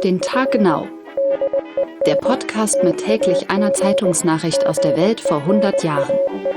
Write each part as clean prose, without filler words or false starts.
den Tag genau. Der Podcast mit täglich einer Zeitungsnachricht aus der Welt vor 100 Jahren.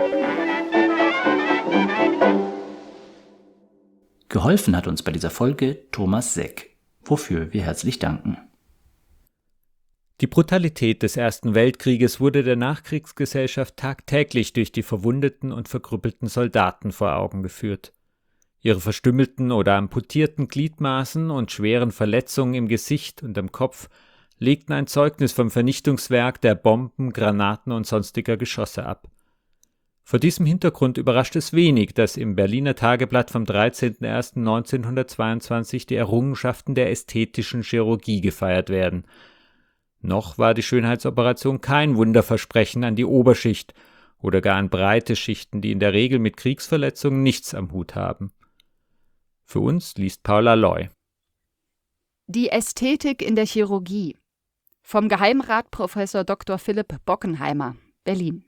Geholfen hat uns bei dieser Folge Thomas Seck, wofür wir herzlich danken. Die Brutalität des Ersten Weltkrieges wurde der Nachkriegsgesellschaft tagtäglich durch die verwundeten und verkrüppelten Soldaten vor Augen geführt. Ihre verstümmelten oder amputierten Gliedmaßen und schweren Verletzungen im Gesicht und am Kopf legten ein Zeugnis vom Vernichtungswerk der Bomben, Granaten und sonstiger Geschosse ab. Vor diesem Hintergrund überrascht es wenig, dass im Berliner Tageblatt vom 13.01.1922 die Errungenschaften der ästhetischen Chirurgie gefeiert werden. Noch war die Schönheitsoperation kein Wunderversprechen an die Oberschicht oder gar an breite Schichten, die in der Regel mit Kriegsverletzungen nichts am Hut haben. Für uns liest Paula Loy. Die Ästhetik in der Chirurgie vom Geheimrat Prof. Dr. Philipp Bockenheimer, Berlin.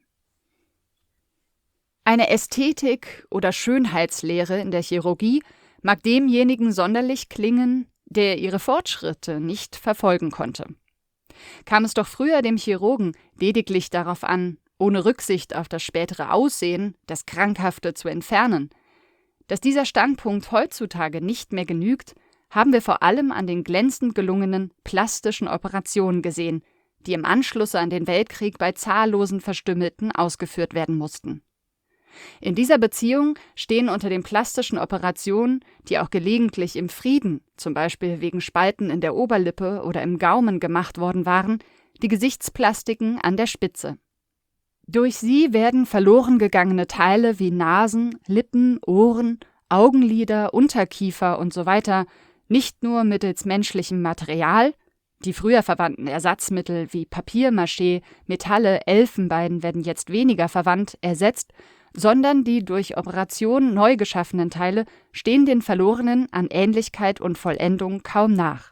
Eine Ästhetik oder Schönheitslehre in der Chirurgie mag demjenigen sonderlich klingen, der ihre Fortschritte nicht verfolgen konnte. Kam es doch früher dem Chirurgen lediglich darauf an, ohne Rücksicht auf das spätere Aussehen, das Krankhafte zu entfernen. Dass dieser Standpunkt heutzutage nicht mehr genügt, haben wir vor allem an den glänzend gelungenen plastischen Operationen gesehen, die im Anschluss an den Weltkrieg bei zahllosen Verstümmelten ausgeführt werden mussten. In dieser Beziehung stehen unter den plastischen Operationen, die auch gelegentlich im Frieden, zum Beispiel wegen Spalten in der Oberlippe oder im Gaumen gemacht worden waren, die Gesichtsplastiken an der Spitze. Durch sie werden verloren gegangene Teile wie Nasen, Lippen, Ohren, Augenlider, Unterkiefer usw. nicht nur mittels menschlichem Material, die früher verwandten Ersatzmittel wie Papier-Mâché, Metalle, Elfenbein werden jetzt weniger verwandt, ersetzt, sondern die durch Operation neu geschaffenen Teile stehen den verlorenen an Ähnlichkeit und Vollendung kaum nach.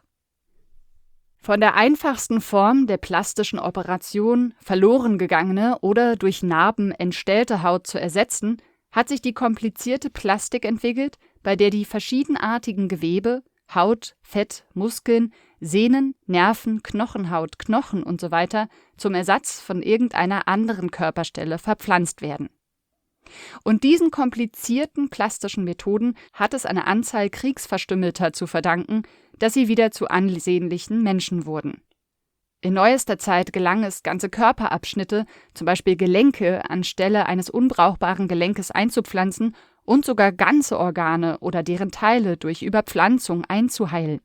Von der einfachsten Form der plastischen Operation, verloren gegangene oder durch Narben entstellte Haut zu ersetzen, hat sich die komplizierte Plastik entwickelt, bei der die verschiedenartigen Gewebe, Haut, Fett, Muskeln, Sehnen, Nerven, Knochenhaut, Knochen usw. zum Ersatz von irgendeiner anderen Körperstelle verpflanzt werden. Und diesen komplizierten plastischen Methoden hat es eine Anzahl Kriegsverstümmelter zu verdanken, dass sie wieder zu ansehnlichen Menschen wurden. In neuester Zeit gelang es, ganze Körperabschnitte, zum Beispiel Gelenke, anstelle eines unbrauchbaren Gelenkes einzupflanzen und sogar ganze Organe oder deren Teile durch Überpflanzung einzuheilen.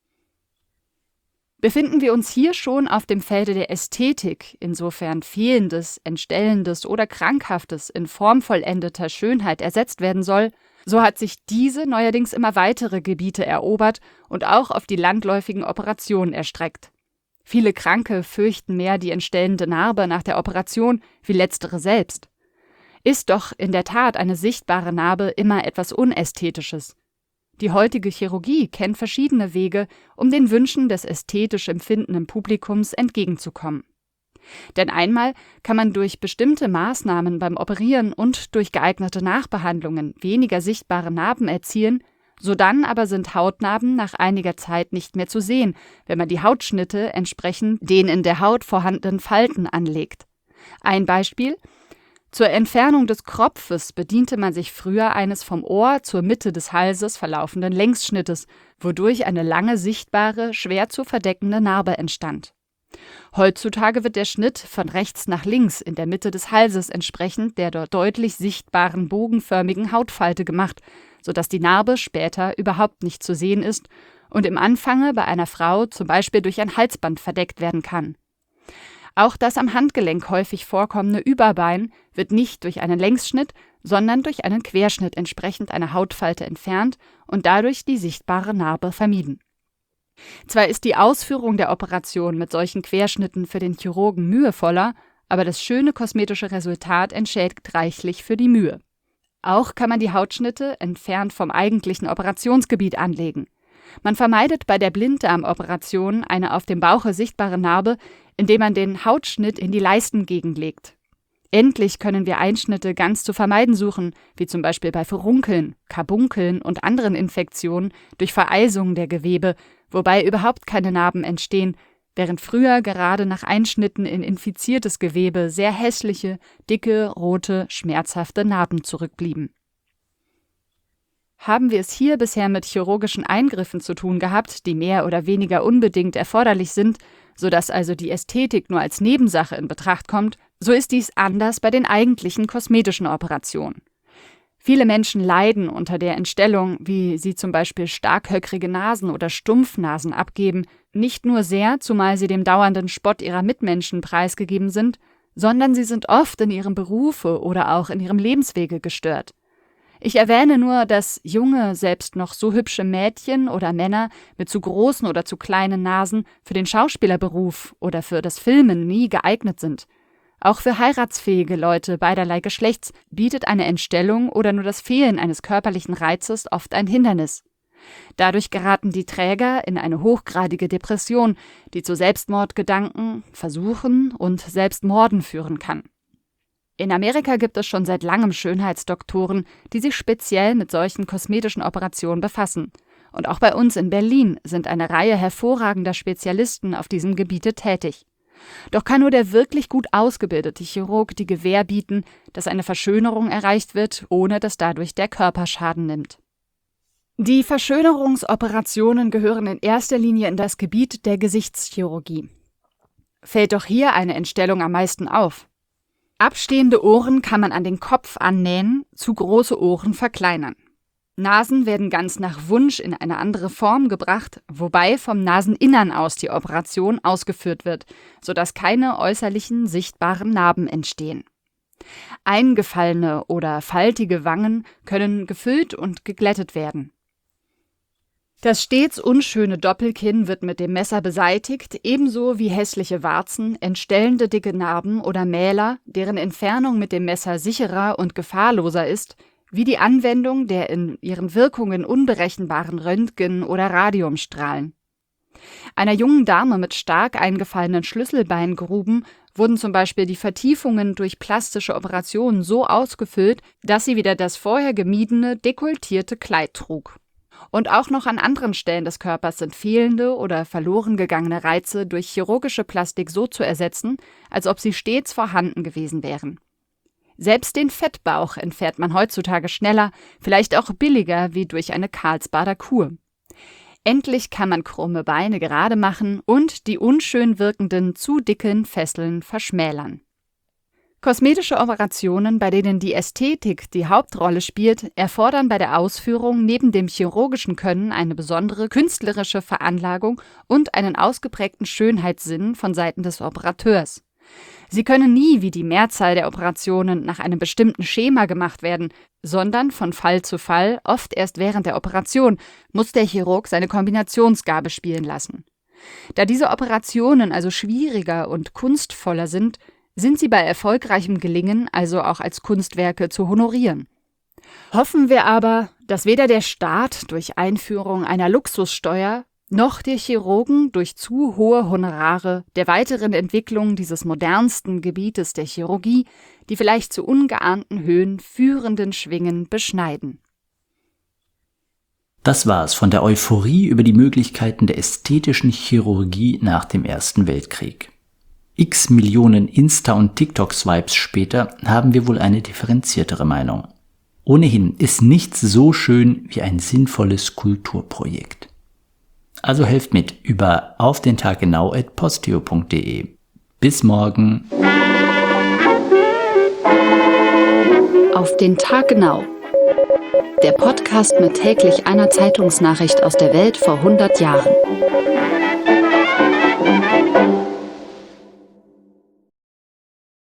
Befinden wir uns hier schon auf dem Felde der Ästhetik, insofern Fehlendes, Entstellendes oder Krankhaftes in formvollendeter Schönheit ersetzt werden soll, so hat sich diese neuerdings immer weitere Gebiete erobert und auch auf die landläufigen Operationen erstreckt. Viele Kranke fürchten mehr die entstellende Narbe nach der Operation wie letztere selbst. Ist doch in der Tat eine sichtbare Narbe immer etwas Unästhetisches. Die heutige Chirurgie kennt verschiedene Wege, um den Wünschen des ästhetisch empfindenden Publikums entgegenzukommen. Denn einmal kann man durch bestimmte Maßnahmen beim Operieren und durch geeignete Nachbehandlungen weniger sichtbare Narben erzielen, sodann aber sind Hautnarben nach einiger Zeit nicht mehr zu sehen, wenn man die Hautschnitte entsprechend den in der Haut vorhandenen Falten anlegt. Ein Beispiel: Zur Entfernung des Kropfes bediente man sich früher eines vom Ohr zur Mitte des Halses verlaufenden Längsschnittes, wodurch eine lange sichtbare, schwer zu verdeckende Narbe entstand. Heutzutage wird der Schnitt von rechts nach links in der Mitte des Halses entsprechend der dort deutlich sichtbaren bogenförmigen Hautfalte gemacht, sodass die Narbe später überhaupt nicht zu sehen ist und im Anfange bei einer Frau zum Beispiel durch ein Halsband verdeckt werden kann. Auch das am Handgelenk häufig vorkommende Überbein wird nicht durch einen Längsschnitt, sondern durch einen Querschnitt entsprechend einer Hautfalte entfernt und dadurch die sichtbare Narbe vermieden. Zwar ist die Ausführung der Operation mit solchen Querschnitten für den Chirurgen mühevoller, aber das schöne kosmetische Resultat entschädigt reichlich für die Mühe. Auch kann man die Hautschnitte entfernt vom eigentlichen Operationsgebiet anlegen. Man vermeidet bei der Blinddarmoperation eine auf dem Bauche sichtbare Narbe, indem man den Hautschnitt in die Leistengegend legt. Endlich können wir Einschnitte ganz zu vermeiden suchen, wie zum Beispiel bei Furunkeln, Karbunkeln und anderen Infektionen durch Vereisung der Gewebe, wobei überhaupt keine Narben entstehen, während früher gerade nach Einschnitten in infiziertes Gewebe sehr hässliche, dicke, rote, schmerzhafte Narben zurückblieben. Haben wir es hier bisher mit chirurgischen Eingriffen zu tun gehabt, die mehr oder weniger unbedingt erforderlich sind, sodass also die Ästhetik nur als Nebensache in Betracht kommt, so ist dies anders bei den eigentlichen kosmetischen Operationen. Viele Menschen leiden unter der Entstellung, wie sie zum Beispiel starkhöckrige Nasen oder Stumpfnasen abgeben, nicht nur sehr, zumal sie dem dauernden Spott ihrer Mitmenschen preisgegeben sind, sondern sie sind oft in ihrem Berufe oder auch in ihrem Lebenswege gestört. Ich erwähne nur, dass junge, selbst noch so hübsche Mädchen oder Männer mit zu großen oder zu kleinen Nasen für den Schauspielerberuf oder für das Filmen nie geeignet sind. Auch für heiratsfähige Leute beiderlei Geschlechts bietet eine Entstellung oder nur das Fehlen eines körperlichen Reizes oft ein Hindernis. Dadurch geraten die Träger in eine hochgradige Depression, die zu Selbstmordgedanken, Versuchen und Selbstmorden führen kann. In Amerika gibt es schon seit langem Schönheitsdoktoren, die sich speziell mit solchen kosmetischen Operationen befassen. Und auch bei uns in Berlin sind eine Reihe hervorragender Spezialisten auf diesem Gebiete tätig. Doch kann nur der wirklich gut ausgebildete Chirurg die Gewähr bieten, dass eine Verschönerung erreicht wird, ohne dass dadurch der Körper Schaden nimmt. Die Verschönerungsoperationen gehören in erster Linie in das Gebiet der Gesichtschirurgie. Fällt doch hier eine Entstellung am meisten auf. Abstehende Ohren kann man an den Kopf annähen, zu große Ohren verkleinern. Nasen werden ganz nach Wunsch in eine andere Form gebracht, wobei vom Naseninnern aus die Operation ausgeführt wird, sodass keine äußerlichen sichtbaren Narben entstehen. Eingefallene oder faltige Wangen können gefüllt und geglättet werden. Das stets unschöne Doppelkinn wird mit dem Messer beseitigt, ebenso wie hässliche Warzen, entstellende dicke Narben oder Mäler, deren Entfernung mit dem Messer sicherer und gefahrloser ist, wie die Anwendung der in ihren Wirkungen unberechenbaren Röntgen- oder Radiumstrahlen. Einer jungen Dame mit stark eingefallenen Schlüsselbeingruben wurden zum Beispiel die Vertiefungen durch plastische Operationen so ausgefüllt, dass sie wieder das vorher gemiedene, dekoltierte Kleid trug. Und auch noch an anderen Stellen des Körpers sind fehlende oder verloren gegangene Reize durch chirurgische Plastik so zu ersetzen, als ob sie stets vorhanden gewesen wären. Selbst den Fettbauch entfernt man heutzutage schneller, vielleicht auch billiger wie durch eine Karlsbader Kur. Endlich kann man krumme Beine gerade machen und die unschön wirkenden, zu dicken Fesseln verschmälern. Kosmetische Operationen, bei denen die Ästhetik die Hauptrolle spielt, erfordern bei der Ausführung neben dem chirurgischen Können eine besondere künstlerische Veranlagung und einen ausgeprägten Schönheitssinn von Seiten des Operateurs. Sie können nie wie die Mehrzahl der Operationen nach einem bestimmten Schema gemacht werden, sondern von Fall zu Fall, oft erst während der Operation, muss der Chirurg seine Kombinationsgabe spielen lassen. Da diese Operationen also schwieriger und kunstvoller sind sie bei erfolgreichem Gelingen also auch als Kunstwerke zu honorieren. Hoffen wir aber, dass weder der Staat durch Einführung einer Luxussteuer noch die Chirurgen durch zu hohe Honorare der weiteren Entwicklung dieses modernsten Gebietes der Chirurgie die vielleicht zu ungeahnten Höhen führenden Schwingen beschneiden. Das war's von der Euphorie über die Möglichkeiten der ästhetischen Chirurgie nach dem Ersten Weltkrieg. X Millionen Insta- und TikTok-Swipes später haben wir wohl eine differenziertere Meinung. Ohnehin ist nichts so schön wie ein sinnvolles Kulturprojekt. Also helft mit über aufdentaggenau@posteo.de. Bis morgen. Auf den Tag genau. Der Podcast mit täglich einer Zeitungsnachricht aus der Welt vor 100 Jahren.